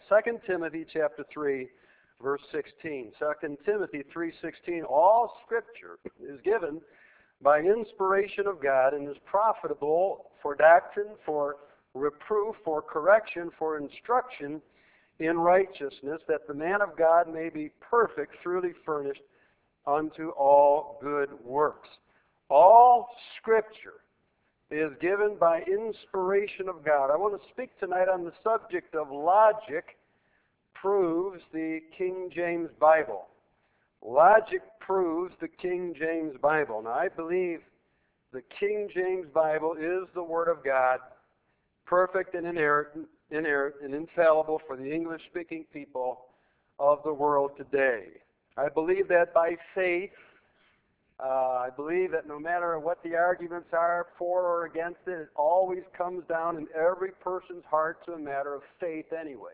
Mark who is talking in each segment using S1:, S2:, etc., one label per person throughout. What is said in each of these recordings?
S1: 2 Timothy chapter 3, verse 16. 2 Timothy 3:16, all Scripture is given by inspiration of God and is profitable for doctrine, for reproof, for correction, for instruction in righteousness, that the man of God may be perfect, truly furnished unto all good works. All Scripture is given by inspiration of God. I want to speak tonight on the subject of logic proves the King James Bible. Logic proves the King James Bible. Now, I believe the King James Bible is the Word of God, perfect and inerrant and infallible for the English-speaking people of the world today. I believe that by faith. I believe that no matter what the arguments are for or against it, it always comes down in every person's heart to a matter of faith anyways.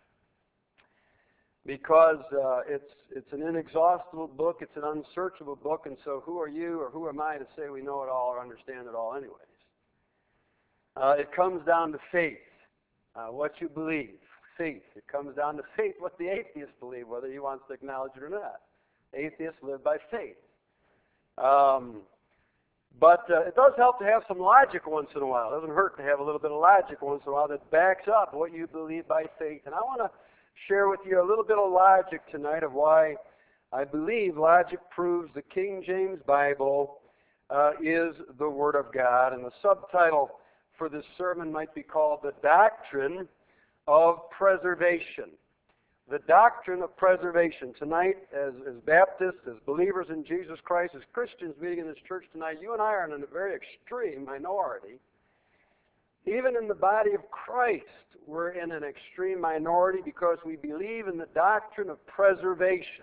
S1: Because it's an inexhaustible book, it's an unsearchable book, and so who are you or who am I to say we know it all or understand it all anyways? It comes down to faith, what you believe. Faith. It comes down to faith, what the atheists believe, whether he wants to acknowledge it or not. Atheists live by faith. But it does help to have some logic once in a while. It doesn't hurt to have a little bit of logic once in a while that backs up what you believe by faith. And I want to share with you a little bit of logic tonight of why I believe logic proves the King James Bible is the Word of God. And the subtitle for this sermon might be called The Doctrine of Preservation. The doctrine of preservation. Tonight, as Baptists, as believers in Jesus Christ, as Christians meeting in this church tonight, you and I are in a very extreme minority. Even in the body of Christ, we're in an extreme minority because we believe in the doctrine of preservation.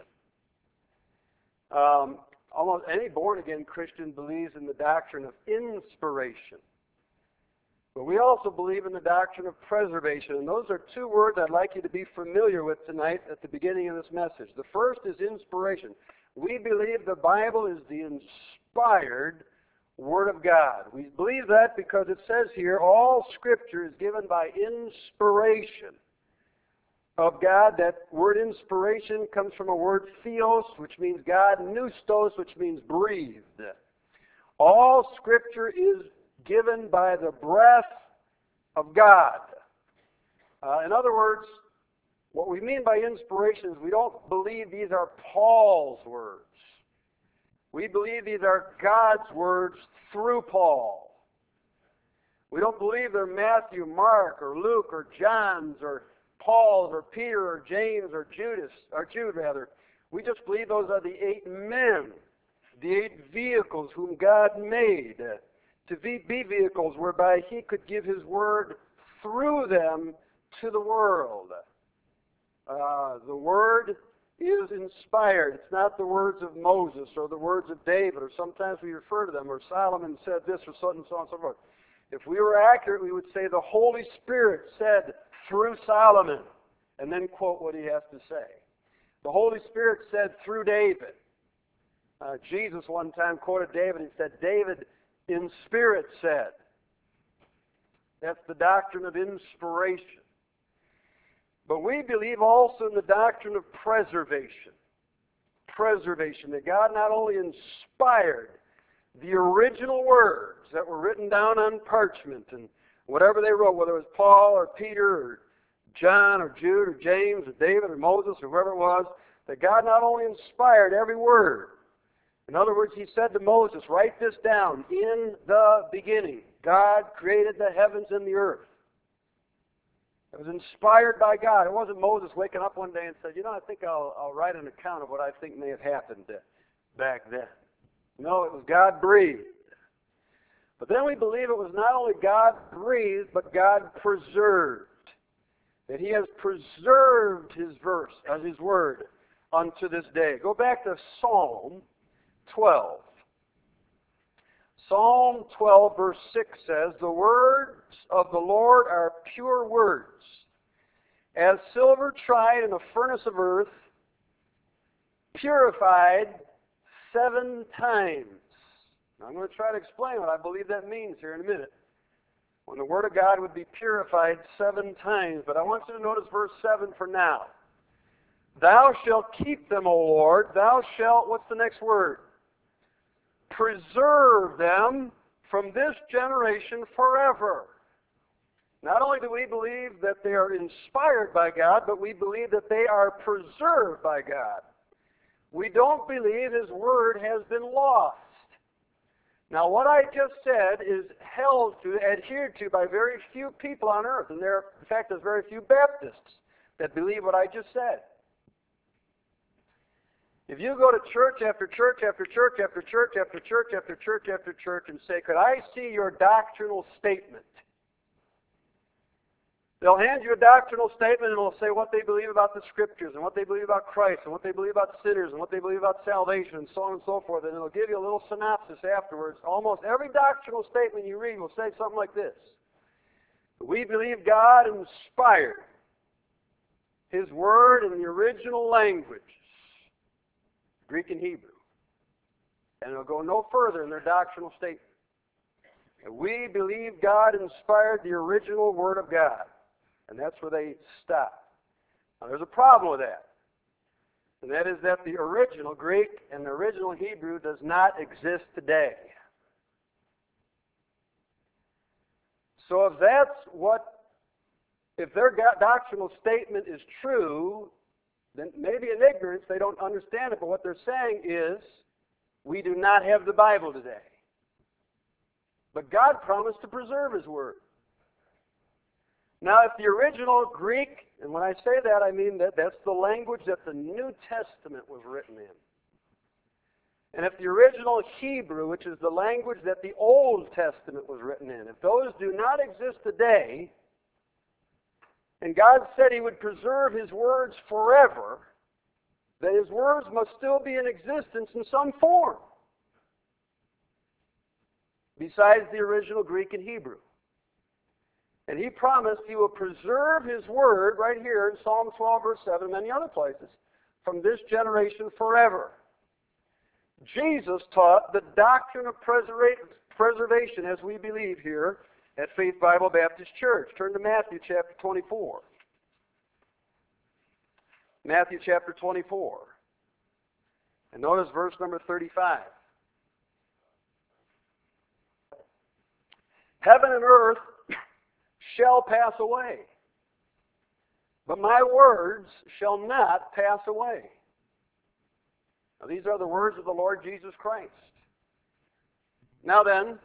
S1: Almost any born-again Christian believes in the doctrine of inspiration. But we also believe in the doctrine of preservation. And those are two words I'd like you to be familiar with tonight at the beginning of this message. The first is inspiration. We believe the Bible is the inspired Word of God. We believe that because it says here, all Scripture is given by inspiration of God. That word inspiration comes from a word theos, which means God, pneustos, which means breathed. All Scripture is given by the breath of God. In other words, what we mean by inspiration is we don't believe these are Paul's words. We believe these are God's words through Paul. We don't believe they're Matthew, Mark, or Luke, or John's, or Paul's, or Peter, or James, or Jude rather. We just believe those are the 8 men, the 8 vehicles whom God made to be vehicles whereby he could give his word through them to the world. The word is inspired. It's not the words of Moses or the words of David, or sometimes we refer to them, or Solomon said this, or so and so on and so forth. If we were accurate, we would say the Holy Spirit said through Solomon, and then quote what he has to say. The Holy Spirit said through David. Jesus one time quoted David. He said, David in spirit said. That's the doctrine of inspiration. But we believe also in the doctrine of preservation. Preservation. That God not only inspired the original words that were written down on parchment and whatever they wrote, whether it was Paul or Peter or John or Jude or James or David or Moses or whoever it was, that God not only inspired every word. In other words, he said to Moses, write this down. In the beginning, God created the heavens and the earth. It was inspired by God. It wasn't Moses waking up one day and said, I think I'll write an account of what I think may have happened back then. No, it was God breathed. But then we believe it was not only God breathed, but God preserved. That he has preserved his word unto this day. Go back to Psalm 12. Psalm 12 verse 6 says, the words of the Lord are pure words, as silver tried in a furnace of earth, purified 7 times. Now, I'm going to try to explain what I believe that means here in a minute. when the Word of God would be purified 7 times. But I want you to notice verse 7 for now. Thou shalt keep them, O Lord. Thou shalt, what's the next word? Preserve them from this generation forever. Not only do we believe that they are inspired by God, but we believe that they are preserved by God. We don't believe His Word has been lost. Now, what I just said is held to, adhered to by very few people on earth. And there, in fact, there's very few Baptists that believe what I just said. If you go to church after church after church after church after church after church after church and say, could I see your doctrinal statement? They'll hand you a doctrinal statement and it'll say what they believe about the Scriptures and what they believe about Christ and what they believe about sinners and what they believe about salvation and so on and so forth. And it'll give you a little synopsis afterwards. Almost every doctrinal statement you read will say something like this. We believe God inspired His Word in the original language, Greek and Hebrew. And it'll go no further in their doctrinal statement. We believe God inspired the original Word of God. And that's where they stop. Now, there's a problem with that. And that is that the original Greek and the original Hebrew does not exist today. So if their doctrinal statement is true, then maybe in ignorance they don't understand it. But what they're saying is, we do not have the Bible today. But God promised to preserve His Word. Now, if the original Greek, and when I say that, I mean that's the language that the New Testament was written in. And if the original Hebrew, which is the language that the Old Testament was written in, if those do not exist today, and God said He would preserve His words forever, then His words must still be in existence in some form, besides the original Greek and Hebrew. And He promised He will preserve His Word right here in Psalm 12, verse 7, and many other places, from this generation forever. Jesus taught the doctrine of preservation as we believe here at Faith Bible Baptist Church. Turn to Matthew chapter 24. Matthew chapter 24. And notice verse number 35. Heaven and earth shall pass away, but my words shall not pass away. Now, these are the words of the Lord Jesus Christ. Now then,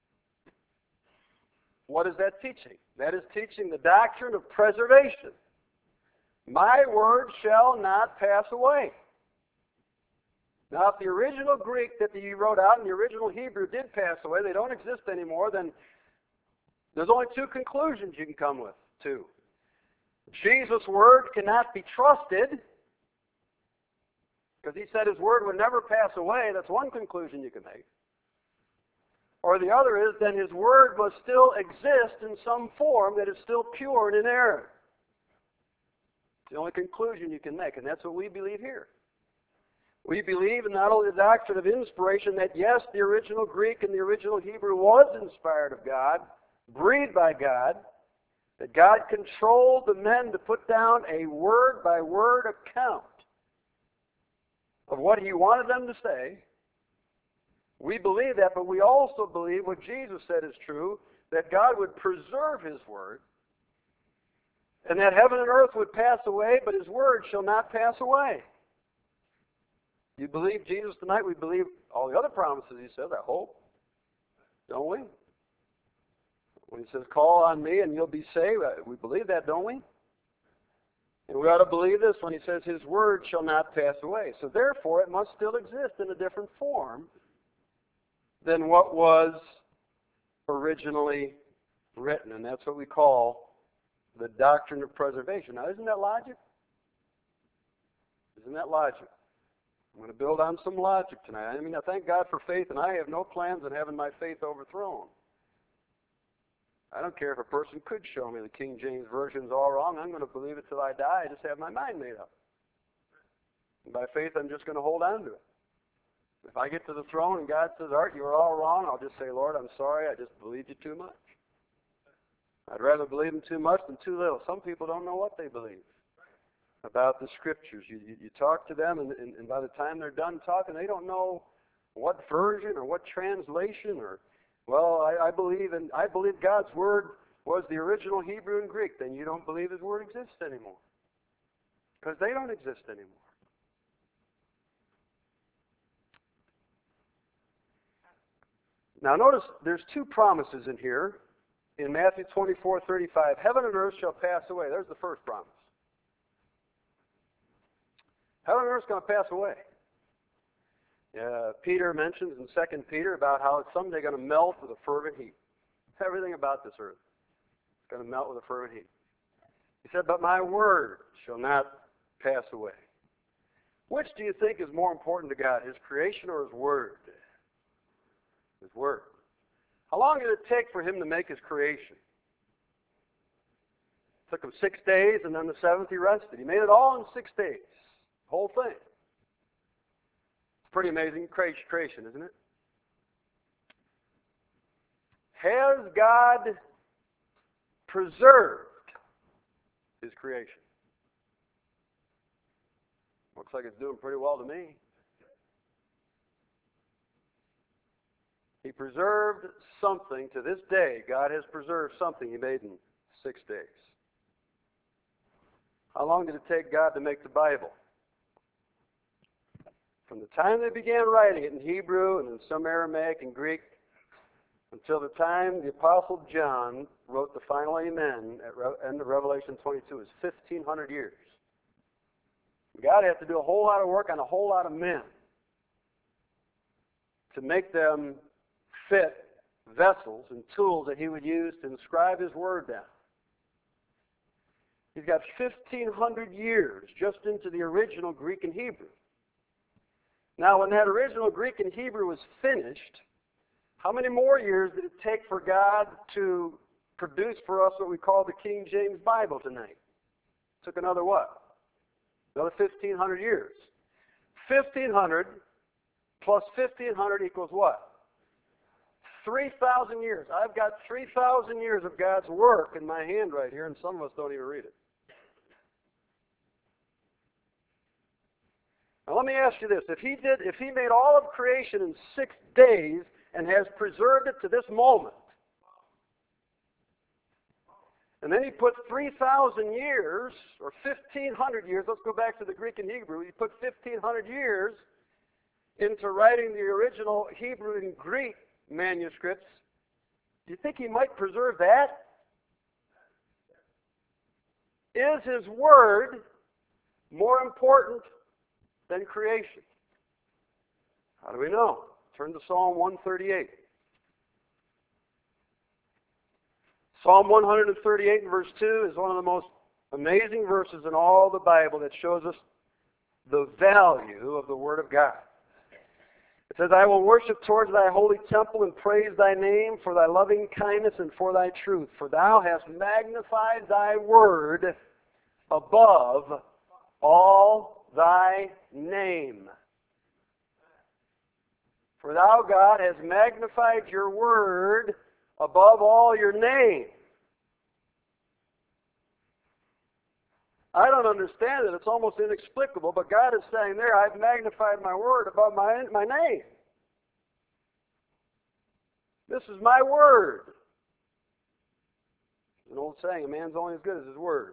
S1: what is that teaching? That is teaching the doctrine of preservation. My word shall not pass away. Now, if the original Greek that he wrote out and the original Hebrew did pass away, they don't exist anymore, then there's only 2 conclusions you can come with. 2. Jesus' word cannot be trusted, because He said His word would never pass away. That's one conclusion you can make. Or the other is, then His word must still exist in some form that is still pure and inerrant. It's the only conclusion you can make, and that's what we believe here. We believe in not only the doctrine of inspiration, that yes, the original Greek and the original Hebrew was inspired of God, breathed by God, that God controlled the men to put down a word-by-word account of what He wanted them to say. We believe that, but we also believe what Jesus said is true, that God would preserve His Word, and that heaven and earth would pass away, but His Word shall not pass away. You believe Jesus tonight? We believe all the other promises He says, I hope. Don't we? When He says, call on me and you'll be saved, we believe that, don't we? And we ought to believe this when He says His word shall not pass away. So therefore, it must still exist in a different form than what was originally written. And that's what we call the doctrine of preservation. Now, isn't that logic? Isn't that logic? I'm going to build on some logic tonight. I mean, I thank God for faith, and I have no plans on having my faith overthrown. I don't care if a person could show me the King James Version is all wrong. I'm going to believe it till I die. I just have my mind made up. And by faith, I'm just going to hold on to it. If I get to the throne and God says, Art, you were all wrong, I'll just say, Lord, I'm sorry. I just believed you too much. I'd rather believe them too much than too little. Some people don't know what they believe about the Scriptures. You talk to them, and by the time they're done talking, they don't know what version or what translation or, well, I believe God's Word was the original Hebrew and Greek. Then you don't believe His Word exists anymore, because they don't exist anymore. Now notice there's two promises in here. In Matthew 24:35, heaven and earth shall pass away. There's the first promise. Heaven and earth is going to pass away. Peter mentions in 2 Peter about how it's someday going to melt with a fervent heat. Everything about this earth is going to melt with a fervent heat. He said, but my word shall not pass away. Which do you think is more important to God, His creation or His word? His word. How long did it take for Him to make His creation? It took Him 6 days, and then the seventh He rested. He made it all in 6 days. The whole thing. It's pretty amazing creation, isn't it? Has God preserved His creation? Looks like it's doing pretty well to me. He preserved something. To this day, God has preserved something He made in 6 days. How long did it take God to make the Bible? From the time they began writing it in Hebrew and in some Aramaic and Greek until the time the Apostle John wrote the final Amen at the end of Revelation 22 is 1,500 years. God had to do a whole lot of work on a whole lot of men to make them fit vessels and tools that He would use to inscribe His Word down. He's got 1,500 years just into the original Greek and Hebrew. Now, when that original Greek and Hebrew was finished, how many more years did it take for God to produce for us what we call the King James Bible tonight? It took another what? Another 1,500 years. 1,500 plus 1,500 equals what? 3,000 years. I've got 3,000 years of God's work in my hand right here, and some of us don't even read it. Now let me ask you this. If he made all of creation in 6 days and has preserved it to this moment, and then He put 3,000 years, or 1,500 years, let's go back to the Greek and Hebrew, He put 1,500 years into writing the original Hebrew and Greek manuscripts, do you think He might preserve that? Is His Word more important than creation? How do we know? Turn to Psalm 138. Psalm 138 and verse 2 is one of the most amazing verses in all the Bible that shows us the value of the Word of God. It says, I will worship towards thy holy temple and praise thy name for thy loving kindness and for thy truth. For thou hast magnified thy word above all thy name. For thou, God, hast magnified your word above all your name. I don't understand it. It's almost inexplicable, but God is saying there, I've magnified my word above my name. This is my word. There's an old saying, a man's only as good as his word.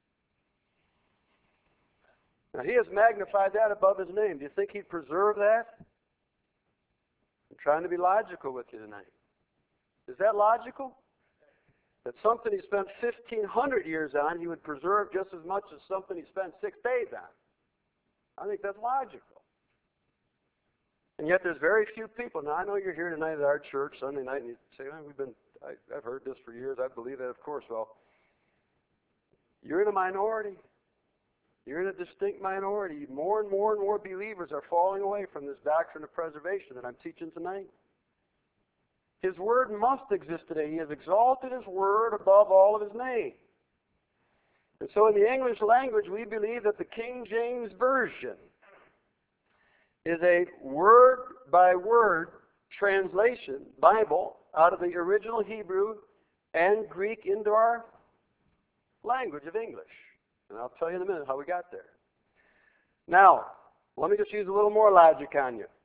S1: Now, He has magnified that above His name. Do you think He'd preserve that? I'm trying to be logical with you tonight. Is that logical? That something He spent 1,500 years on, He would preserve just as much as something He spent 6 days on. I think that's logical. And yet there's very few people. Now, I know you're here tonight at our church, Sunday night, and you say, I've heard this for years. I believe that, of course. Well, you're in a minority. You're in a distinct minority. More and more and more believers are falling away from this doctrine of preservation that I'm teaching tonight. His Word must exist today. He has exalted His Word above all of His name. And so in the English language, we believe that the King James Version is a word-by-word translation, Bible, out of the original Hebrew and Greek into our language of English. And I'll tell you in a minute how we got there. Now, let me just use a little more logic on you.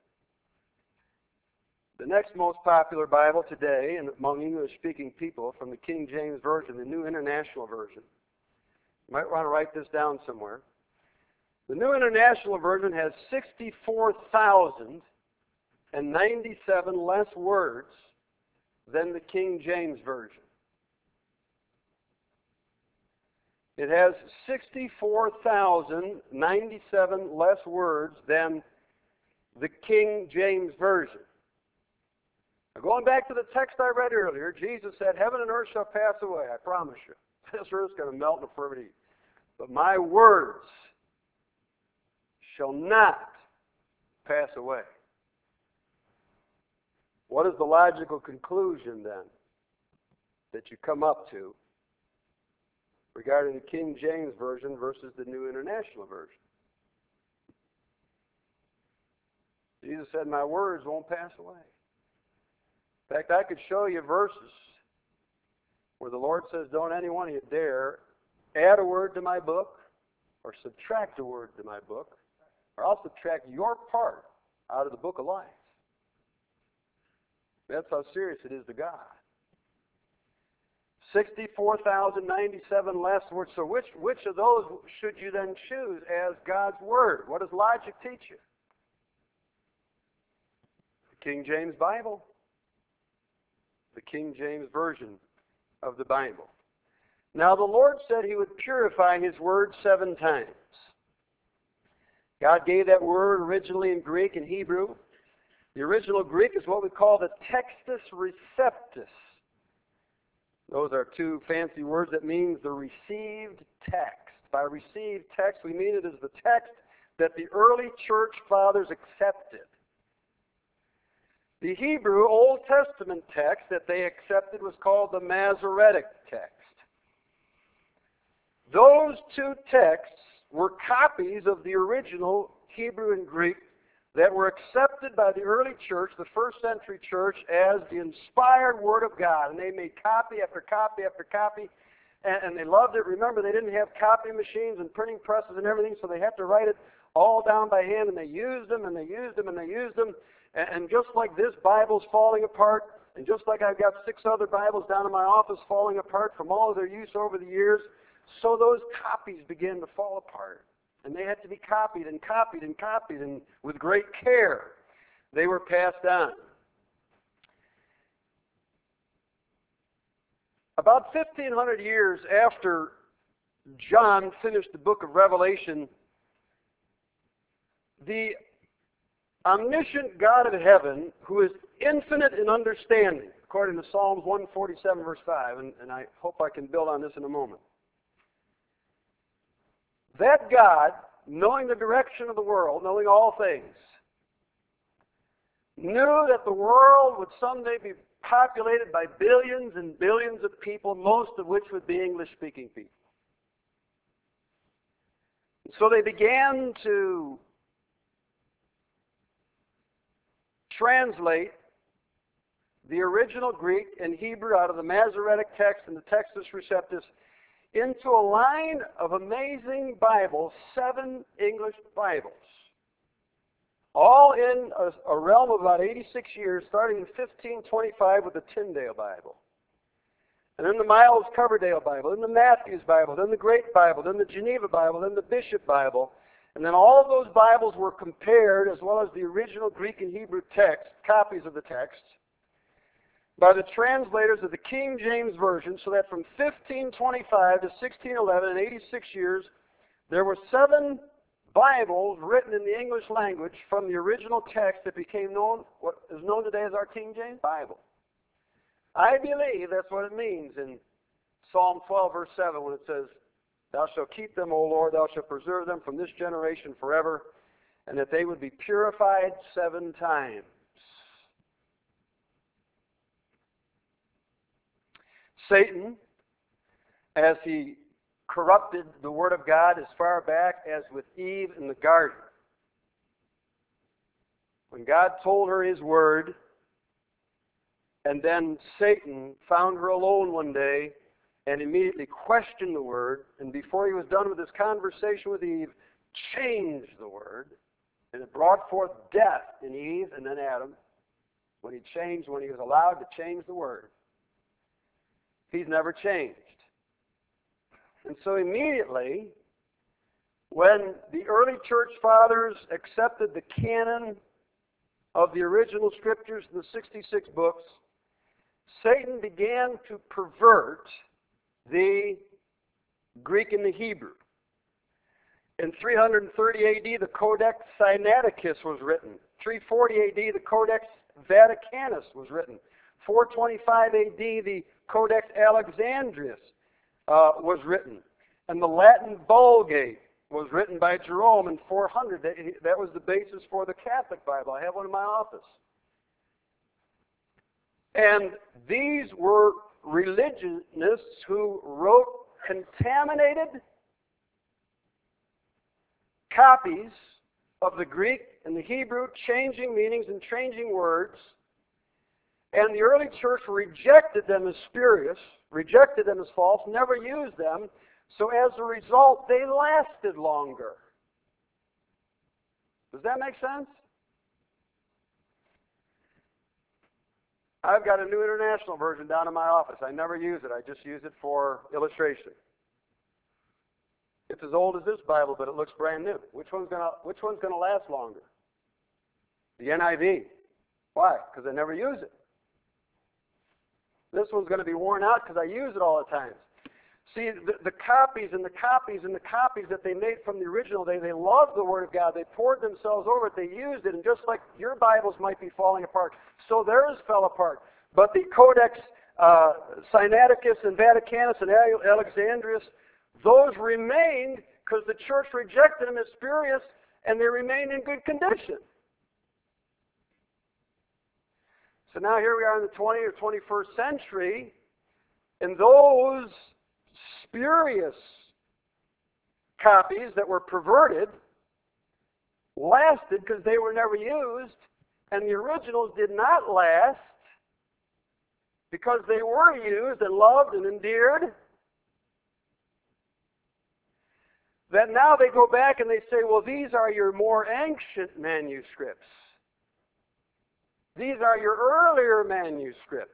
S1: The next most popular Bible today among English-speaking people from the King James Version, the New International Version. You might want to write this down somewhere. The New International Version has 64,097 less words than the King James Version. It has 64,097 less words than the King James Version. Now, going back to the text I read earlier, Jesus said, "Heaven and earth shall pass away, I promise you. This earth's going to melt in a fervent heat. But my words shall not pass away." What is the logical conclusion, then, that you come up to regarding the King James Version versus the New International Version? Jesus said, "My words won't pass away." In fact, I could show you verses where the Lord says, "Don't any one of you dare add a word to my book or subtract a word to my book, or I'll subtract your part out of the book of life." That's how serious it is to God. 64,097 less words. So which of those should you then choose as God's Word? What does logic teach you? The King James Bible. The King James Version of the Bible. Now the Lord said He would purify His Word 7 times. God gave that word originally in Greek and Hebrew. The original Greek is what we call the Textus Receptus. Those are two fancy words that means the received text. By received text, we mean it is the text that the early church fathers accepted. The Hebrew Old Testament text that they accepted was called the Masoretic text. Those two texts were copies of the original Hebrew and Greek that were accepted by the early church, the first century church, as the inspired Word of God. And they made copy after copy after copy, and they loved it. Remember, they didn't have copy machines and printing presses and everything, so they had to write it all down by hand, and they used them, and they used them, and they used them. And just like this Bible's falling apart, and just like I've got 6 other Bibles down in my office falling apart from all of their use over the years, so those copies began to fall apart. And they had to be copied and copied and copied, and with great care they were passed on. About 1,500 years after John finished the book of Revelation, the omniscient God of heaven, who is infinite in understanding, according to Psalms 147, verse 5, and I hope I can build on this in a moment. That God, knowing the direction of the world, knowing all things, knew that the world would someday be populated by billions and billions of people, most of which would be English-speaking people. So they began to translate the original Greek and Hebrew out of the Masoretic text and the Textus Receptus into a line of amazing Bibles, 7 English Bibles, all in a realm of about 86 years, starting in 1525 with the Tyndale Bible. And then the Miles Coverdale Bible, then the Matthews Bible, then the Great Bible, then the Geneva Bible, then the Bishop Bible. And then all of those Bibles were compared, as well as the original Greek and Hebrew text, copies of the text, by the translators of the King James Version, so that from 1525 to 1611, in 86 years, there were 7 Bibles written in the English language from the original text that became known, what is known today as our King James Bible. I believe that's what it means in Psalm 12, verse 7, when it says, "Thou shalt keep them, O Lord, thou shalt preserve them from this generation forever," and that they would be purified 7 times. Satan, as he corrupted the Word of God as far back as with Eve in the garden, when God told her His Word, And then Satan found her alone one day and immediately questioned the Word. And before he was done with his conversation with Eve, changed the Word. And it brought forth death in Eve and then Adam. When he was allowed to change the Word. He's never changed. And so immediately, when the early church fathers accepted the canon of the original scriptures, the 66 books, Satan began to pervert the Greek and the Hebrew. In 330 AD, the Codex Sinaiticus was written. 340 AD, the Codex Vaticanus was written. 425 AD, the Codex Alexandrinus was written. And the Latin Vulgate was written by Jerome in 400. That was the basis for the Catholic Bible. I have one in my office. And these were religionists who wrote contaminated copies of the Greek and the Hebrew, changing meanings and changing words. And the early church rejected them as spurious, rejected them as false, never used them. So as a result, they lasted longer. Does that make sense? I've got a New International Version down in my office. I never use it. I just use it for illustration. It's as old as this Bible, but it looks brand new. Which one's going to last longer? The NIV. Why? Because I never use it. This one's going to be worn out because I use it all the time. See, the copies and the copies and the copies that they made from the original, they loved the Word of God. They poured themselves over it. They used it. And just like your Bibles might be falling apart, so theirs fell apart. But the Codex Sinaiticus and Vaticanus and Alexandrinus, those remained because the church rejected them as spurious, and they remained in good condition. So now here we are in the 20th or 21st century, and those spurious copies that were perverted lasted because they were never used, and the originals did not last because they were used and loved and endeared. That now they go back and they say, well, these are your more ancient manuscripts. These are your earlier manuscripts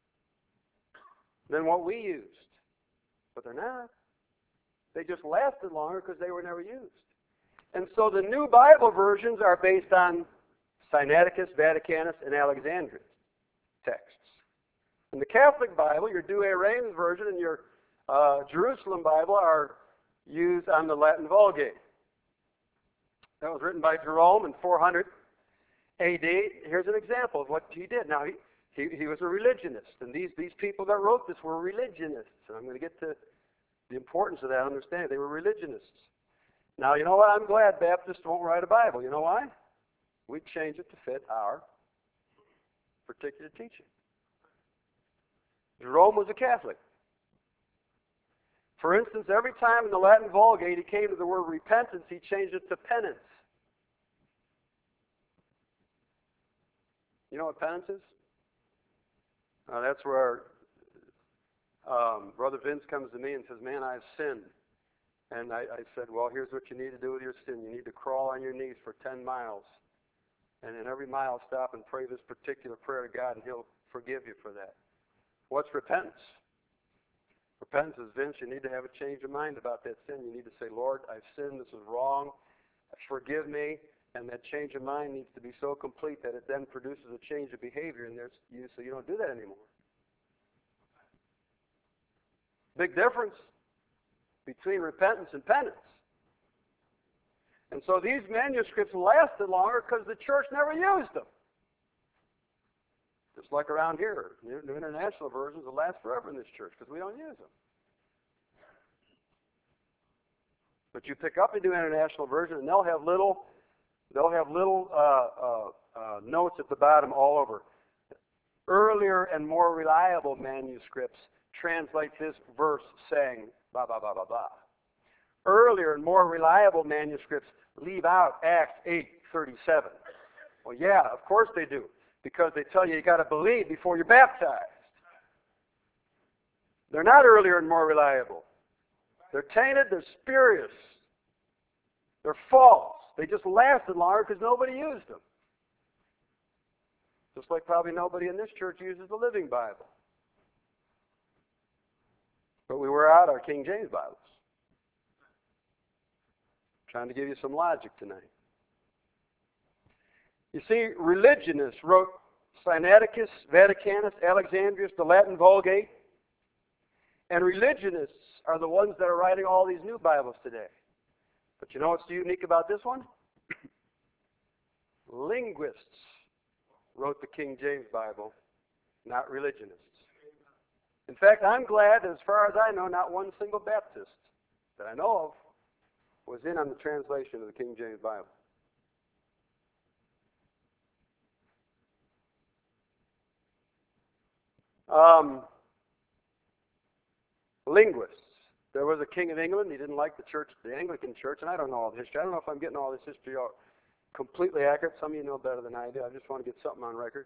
S1: than what we used. But they're not. They just lasted longer because they were never used. And so the new Bible versions are based on Sinaiticus, Vaticanus, and Alexandrian texts. In the Catholic Bible, your Douay-Rheims version and your Jerusalem Bible are used on the Latin Vulgate. That was written by Jerome in 400 AD. Here's an example of what he did. Now, he was a religionist, and these people that wrote this were religionists. And I'm going to get to the importance of that understanding. They were religionists. Now, you know what? I'm glad Baptists won't write a Bible. You know why? We change it to fit our particular teaching. Jerome was a Catholic. For instance, every time in the Latin Vulgate he came to the word repentance, he changed it to penance. You know what penance is? That's where Brother Vince comes to me and says, man, I've sinned. And I said, well, here's what you need to do with your sin. You need to crawl on your knees for 10 miles. And in every mile, stop and pray this particular prayer to God, and He'll forgive you for that. What's repentance? Repentance is, Vince, you need to have a change of mind about that sin. You need to say, Lord, I've sinned. This is wrong. Forgive me. And that change of mind needs to be so complete that it then produces a change of behavior in you, so you don't do that anymore. Big difference between repentance and penance. And so these manuscripts lasted longer because the church never used them. Just like around here, New International Versions will last forever in this church because we don't use them. But you pick up a New International Version and they'll have little notes at the bottom all over. Earlier and more reliable manuscripts translate this verse saying blah, blah, blah, blah, blah. Earlier and more reliable manuscripts leave out Acts 8:37. Well, yeah, of course they do. because they tell you got to believe before you're baptized. They're not earlier and more reliable. They're tainted, they're spurious, they're false. They just lasted longer because nobody used them. Just like probably nobody in this church uses the Living Bible. But we wear out our King James Bibles. Trying to give you some logic tonight. You see, religionists wrote Sinaiticus, Vaticanus, Alexandrinus, the Latin Vulgate. And religionists are the ones that are writing all these new Bibles today. But you know what's unique about this one? Linguists wrote the King James Bible, not religionists. In fact, I'm glad that as far as I know, not one single Baptist that I know of was in on the translation of the King James Bible. Linguists. There was a king of England. He didn't like the church, the Anglican church, and I don't know all the history. I don't know if I'm getting all this history completely accurate. Some of you know better than I do. I just want to get something on record.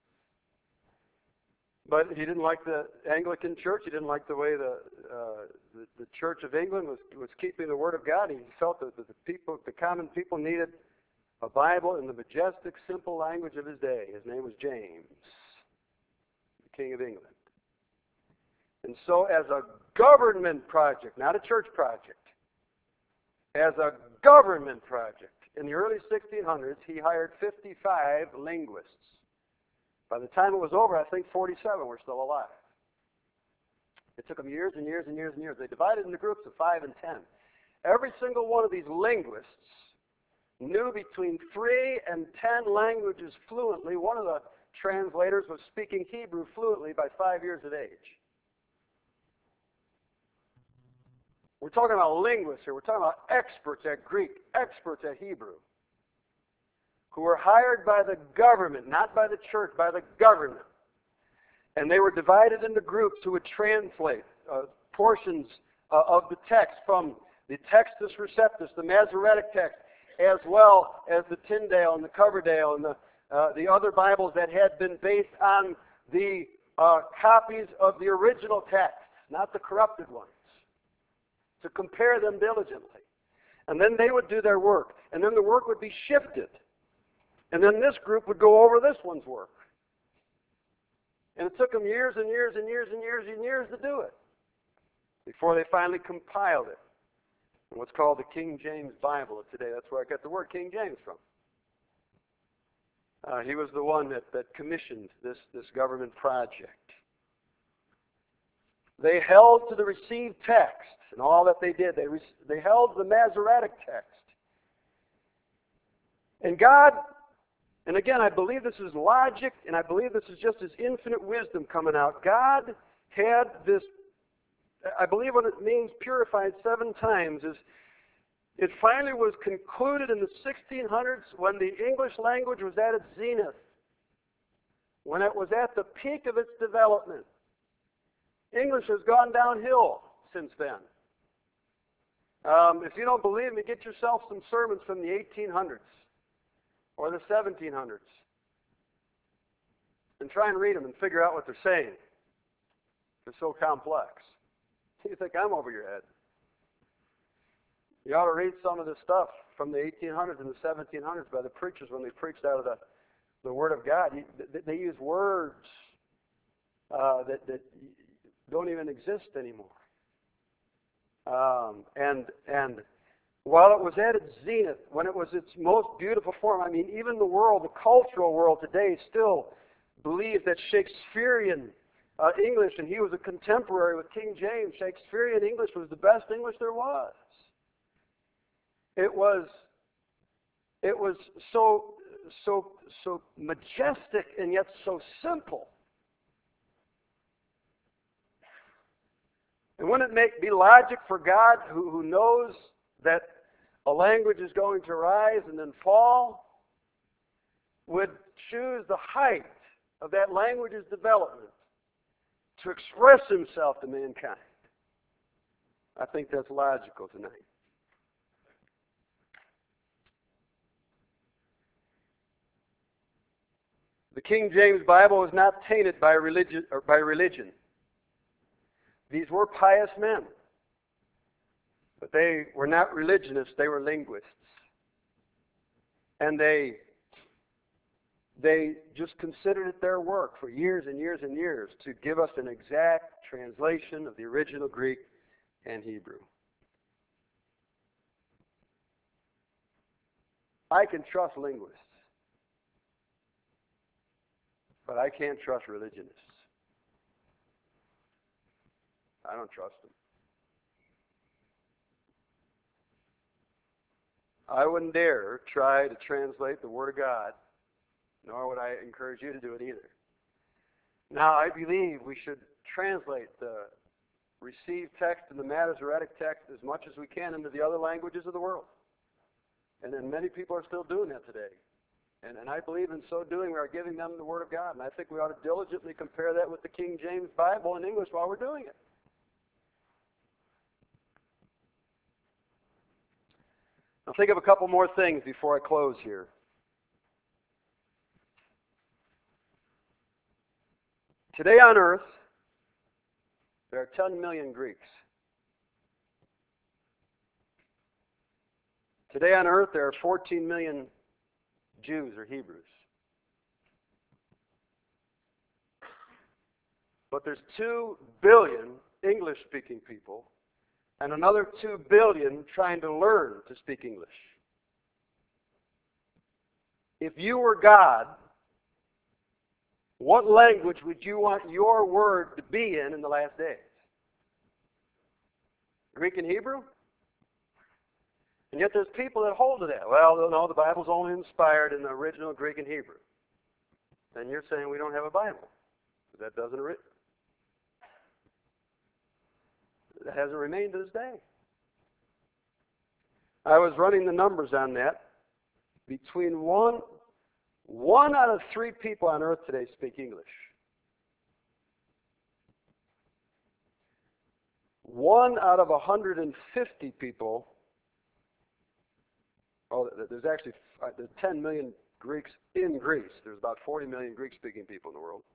S1: But he didn't like the Anglican church. He didn't like the way the Church of England was keeping the Word of God. He felt that the common people needed a Bible in the majestic, simple language of his day. His name was James, the King of England. And so as a government project, not a church project, as a government project, in the early 1600s, he hired 55 linguists. By the time it was over, I think 47 were still alive. It took them years and years and years and years. They divided into groups of 5 and 10. Every single one of these linguists knew between 3 and 10 languages fluently. One of the translators was speaking Hebrew fluently by 5 years of age. We're talking about linguists here. We're talking about experts at Greek, experts at Hebrew, who were hired by the government, not by the church, by the government. And they were divided into groups who would translate portions of the text from the Textus Receptus, the Masoretic text, as well as the Tyndale and the Coverdale and the other Bibles that had been based on the copies of the original text, not the corrupted ones, to compare them diligently. And then they would do their work. And then the work would be shifted. And then this group would go over this one's work. And it took them years and years and years and years and years to do it before they finally compiled it in what's called the King James Bible of today. That's where I got the word King James from. He was the one that commissioned this government project. They held to the received text and all that they did. They held the Masoretic text. And God, and again, I believe this is logic, and I believe this is just His infinite wisdom coming out. God had this, I believe what it means purified 7 times is, it finally was concluded in the 1600s when the English language was at its zenith, when it was at the peak of its development. English has gone downhill since then. If you don't believe me, get yourself some sermons from the 1800s or the 1700s and try and read them and figure out what they're saying. They're so complex. You think I'm over your head. You ought to read some of the stuff from the 1800s and the 1700s by the preachers when they preached out of the Word of God. They use words that don't even exist anymore. And while it was at its zenith, when it was its most beautiful form, I mean, even the world, the cultural world today still believes that Shakespearean English, and he was a contemporary with King James, Shakespearean English was the best English there was. It was so majestic and yet so simple. And wouldn't it be logic for God, who knows that a language is going to rise and then fall, would choose the height of that language's development to express Himself to mankind? I think that's logical tonight. The King James Bible was not tainted by religion. These were pious men, but they were not religionists, they were linguists. And they just considered it their work for years and years and years to give us an exact translation of the original Greek and Hebrew. I can trust linguists, but I can't trust religionists. I don't trust them. I wouldn't dare try to translate the Word of God, nor would I encourage you to do it either. Now, I believe we should translate the received text and the Masoretic text as much as we can into the other languages of the world. And then many people are still doing that today. And I believe in so doing we are giving them the Word of God. And I think we ought to diligently compare that with the King James Bible in English while we're doing it. I'll think of a couple more things before I close here. Today on earth, there are 10 million Greeks. Today on earth, there are 14 million Jews or Hebrews. But there's 2 billion English-speaking people and another 2 billion trying to learn to speak English. If you were God, what language would you want your word to be in the last days? Greek and Hebrew? And yet there's people that hold to that. Well, no, the Bible's only inspired in the original Greek and Hebrew. Then you're saying we don't have a Bible. That hasn't remained to this day. I was running the numbers on that. Between one out of 3 people on earth today speak English. 1 out of 150 people, there's 10 million Greeks in Greece. There's about 40 million Greek-speaking people in the world.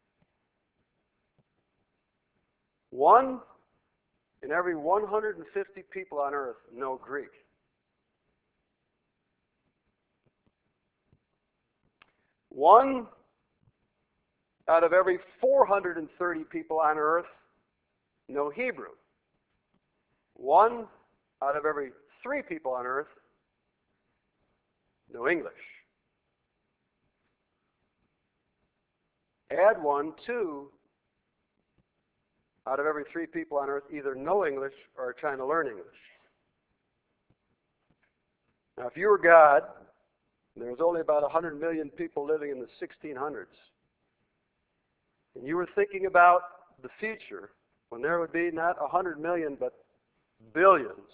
S1: 1 in every 150 people on earth know Greek. 1 out of every 430 people on earth know Hebrew. 1 out of every 3 people on earth know English. Add 1, 2 out of every 3 people on earth either know English or are trying to learn English. Now, if you were God, there was only about 100 million people living in the 1600s, and you were thinking about the future when there would be not 100 million but billions,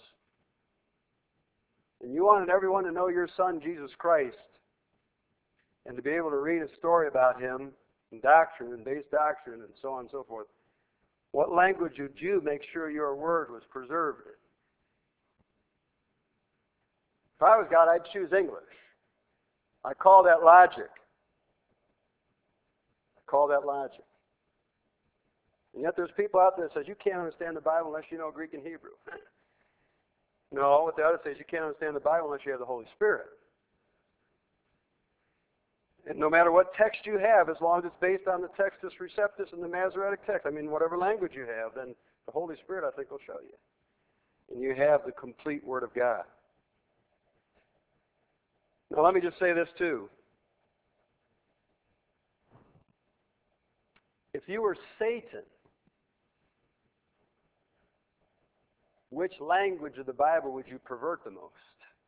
S1: and you wanted everyone to know your Son, Jesus Christ, and to be able to read a story about Him and doctrine and base doctrine and so on and so forth, what language would you make sure your word was preserved in? If I was God, I'd choose English. I call that logic. And yet there's people out there that says you can't understand the Bible unless you know Greek and Hebrew. No, what the other says, you can't understand the Bible unless you have the Holy Spirit. And no matter what text you have, as long as it's based on the Textus Receptus and the Masoretic text, whatever language you have, then the Holy Spirit, I think, will show you. And you have the complete Word of God. Now, let me just say this, too. If you were Satan, which language of the Bible would you pervert the most?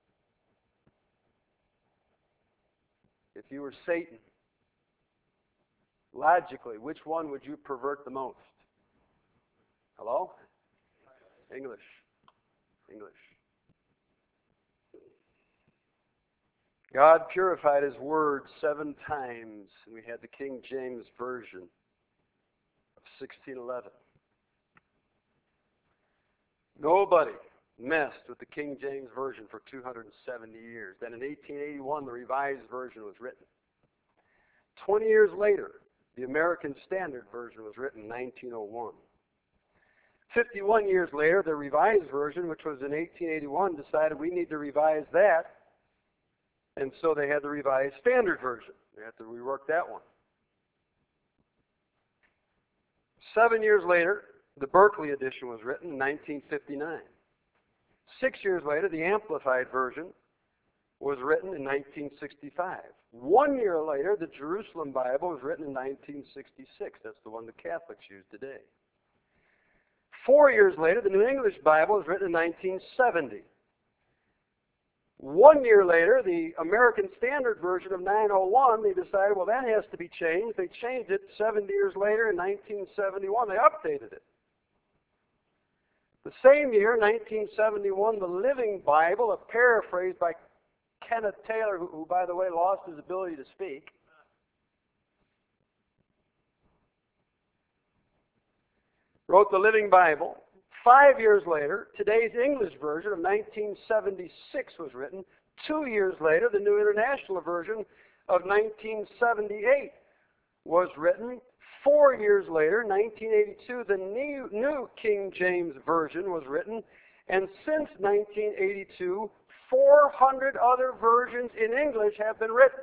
S1: If you were Satan, logically, which one would you pervert the most? Hello? English. God purified His Word 7 times, and we had the King James Version of 1611. Nobody messed with the King James Version for 270 years. Then in 1881, the Revised Version was written. 20 years later, the American Standard Version was written in 1901. 51 years later, the Revised Version, which was in 1881, decided we need to revise that. And so they had the Revised Standard Version. They had to rework that one. 7 years later, the Berkeley edition was written in 1959. 6 years later, the Amplified Version was written in 1965. 1 year later, the Jerusalem Bible was written in 1966. That's the one the Catholics use today. 4 years later, the New English Bible was written in 1970. 1 year later, the American Standard Version of 901, they decided, well, that has to be changed. They changed it 7 years later in 1971. They updated it. The same year, 1971, the Living Bible, a paraphrase by Kenneth Taylor, who, by the way, lost his ability to speak, wrote the Living Bible. 5 years later, today's English version of 1976 was written. 2 years later, the New International Version of 1978 was written. 4 years later, 1982, the new King James Version was written. And since 1982, 400 other versions in English have been written.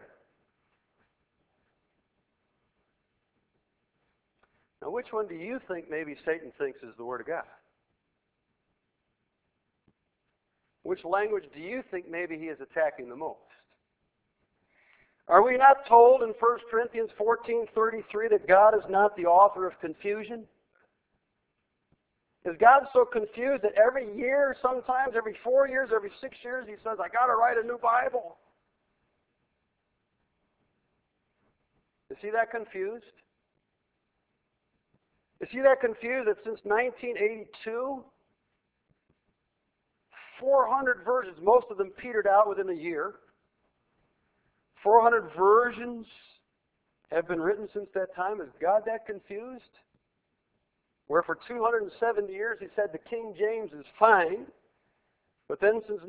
S1: Now, which one do you think maybe Satan thinks is the Word of God? Which language do you think maybe he is attacking the most? Are we not told in 1 Corinthians 14:33 that God is not the author of confusion? Is God so confused that every year, sometimes every 4 years, every 6 years, he says, I got to write a new Bible? Is he that confused? Is he that confused that since 1982, 400 versions, most of them petered out within a year, 400 versions have been written since that time? Is God that confused? Where for 270 years he said the King James is fine, but then since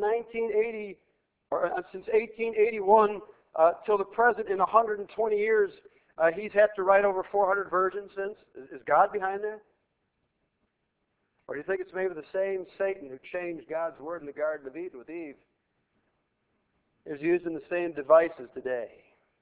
S1: 1881 till the present, in 120 years, he's had to write over 400 versions since. Is God behind that? Or do you think it's maybe the same Satan who changed God's word in the Garden of Eden with Eve is using the same devices today?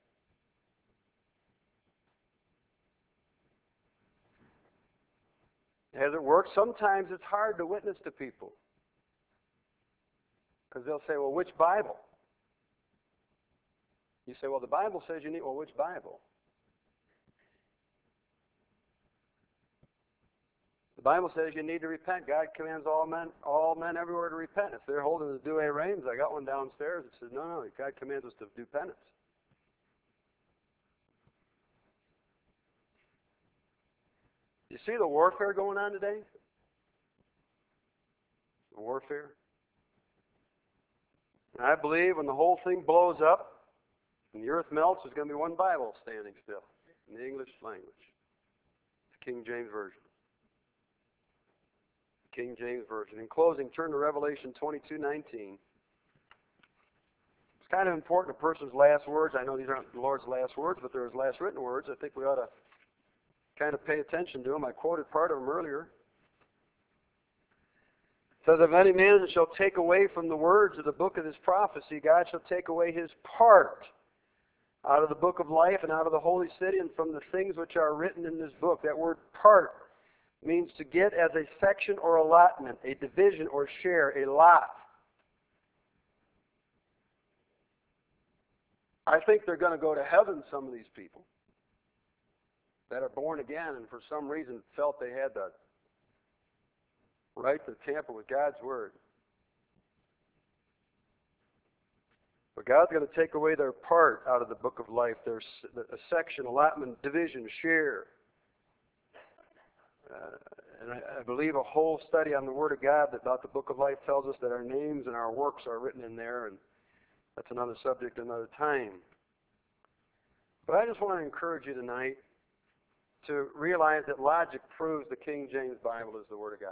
S1: Has it worked? Sometimes it's hard to witness to people. Because they'll say, well, which Bible? You say, well, the Bible says you need, well, which Bible? The Bible says you need to repent. God commands all men everywhere to repent. If they're holding the Douay Rheims, I got one downstairs that says, no, God commands us to do penance. You see the warfare going on today? The warfare. And I believe when the whole thing blows up and the earth melts, there's going to be one Bible standing still in the English language. The King James Version. King James Version. In closing, turn to Revelation 22:19. It's kind of important, a person's last words. I know these aren't the Lord's last words, but they're his last written words. I think we ought to kind of pay attention to them. I quoted part of them earlier. It says, if any man shall take away from the words of the book of this prophecy, God shall take away his part out of the book of life and out of the holy city and from the things which are written in this book. That word part means to get as a section or allotment, a division or share, a lot. I think they're going to go to heaven, some of these people that are born again and for some reason felt they had the right to tamper with God's word. But God's going to take away their part out of the book of life, their a section, allotment, division, share. And I believe a whole study on the Word of God about the book of life tells us that our names and our works are written in there, and that's another subject another time. But I just want to encourage you tonight to realize that logic proves the King James Bible is the Word of God.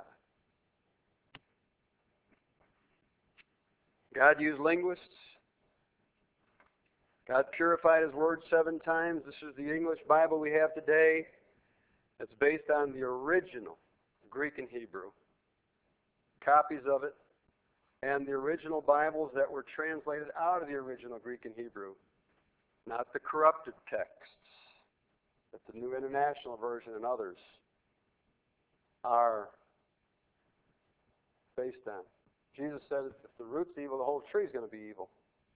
S1: God used linguists. God purified His Word 7 times. This is the English Bible we have today. It's based on the original Greek and Hebrew. Copies of it, and the original Bibles that were translated out of the original Greek and Hebrew. Not the corrupted texts that the New International Version and others are based on. Jesus said if the root's evil, the whole tree's going to be evil.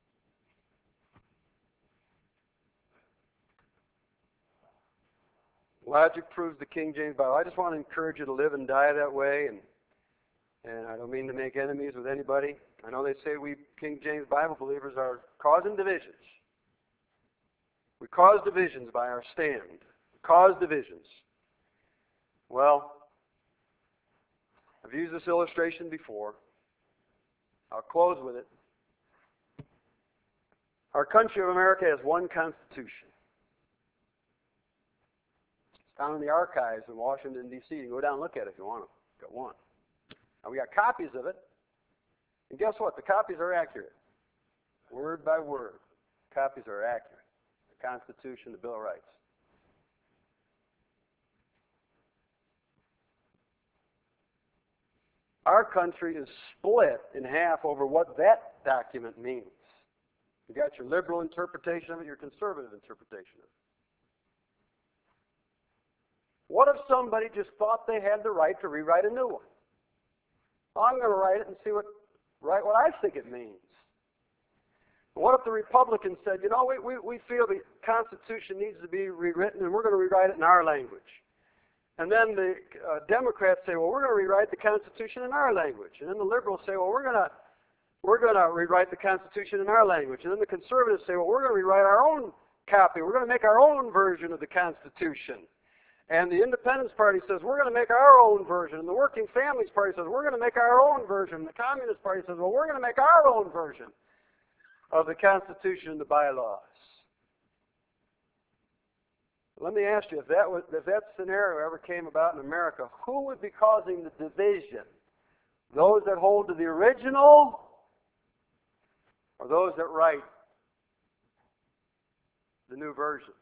S1: Logic proves the King James Bible. I just want to encourage you to live and die that way, and I don't mean to make enemies with anybody. I know they say we King James Bible believers are causing divisions. We cause divisions by our stand. We cause divisions. Well, I've used this illustration before. I'll close with it. Our country of America has one Constitution. It's found in the archives in Washington, D.C. You can go down and look at it if you want to. We've got one. Now, we got copies of it. And guess what? The copies are accurate. Word by word. Copies are accurate. The Constitution, the Bill of Rights. Our country is split in half over what that document means. You got your liberal interpretation of it, your conservative interpretation of it. What if somebody just thought they had the right to rewrite a new one? I'm going to write it and see write what I think it means. What if the Republicans said, you know, we feel the Constitution needs to be rewritten and we're going to rewrite it in our language. And then the Democrats say, well, we're going to rewrite the Constitution in our language. And then the liberals say, well, we're going to rewrite the Constitution in our language. And then the conservatives say, well, we're going to rewrite our own copy. We're going to make our own version of the Constitution. And the Independence Party says, we're going to make our own version. And the Working Families Party says, we're going to make our own version. And the Communist Party says, well, we're going to make our own version of the Constitution and the bylaws. Let me ask you, if that scenario ever came about in America, who would be causing the division? Those that hold to the original or those that write the new versions?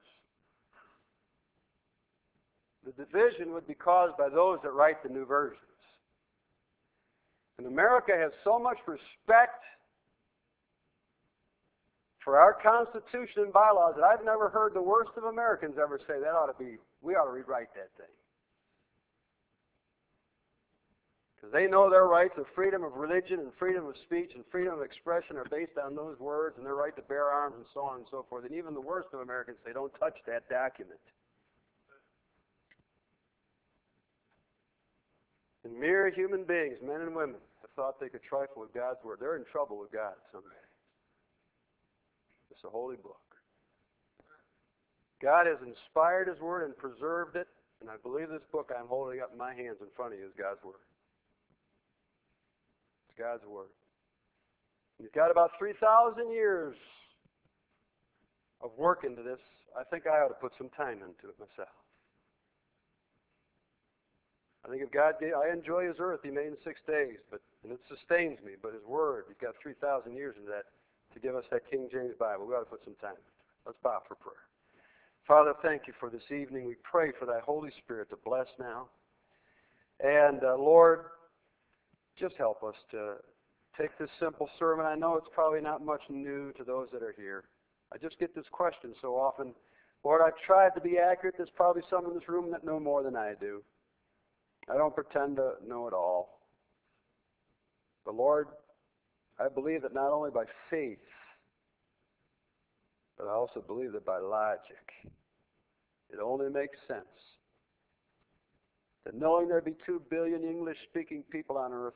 S1: The division would be caused by those that write the new versions. And America has so much respect for our Constitution and bylaws that I've never heard the worst of Americans ever say we ought to rewrite that thing. Because they know their rights of freedom of religion and freedom of speech and freedom of expression are based on those words and their right to bear arms and so on and so forth. And even the worst of Americans say, don't touch that document. And mere human beings, men and women, have thought they could trifle with God's word. They're in trouble with God someday. It's a holy book. God has inspired His word and preserved it, and I believe this book I'm holding up in my hands in front of you is God's word. It's God's word. He's got about 3,000 years of work into this. I think I ought to put some time into it myself. I think if God gave, I enjoy His earth He made in 6 days, and it sustains me, but His word, He's got 3,000 years into that to give us that King James Bible. We ought to put some time into it. Let's bow for prayer. Father, thank You for this evening. We pray for Thy Holy Spirit to bless now. And Lord, just help us to take this simple sermon. I know it's probably not much new to those that are here. I just get this question so often. Lord, I've tried to be accurate. There's probably some in this room that know more than I do. I don't pretend to know it all. But Lord, I believe that not only by faith, but I also believe that by logic. It only makes sense that knowing there be 2 billion English-speaking people on earth,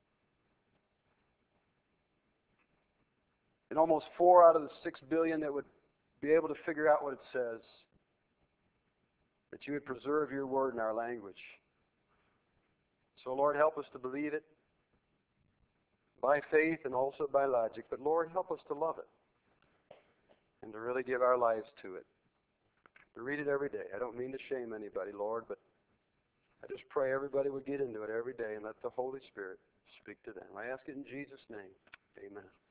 S1: and almost 4 out of the 6 billion that would be able to figure out what it says, that You would preserve Your word in our language. So, Lord, help us to believe it by faith and also by logic. But, Lord, help us to love it and to really give our lives to it. To read it every day. I don't mean to shame anybody, Lord, but I just pray everybody would get into it every day and let the Holy Spirit speak to them. I ask it in Jesus' name. Amen.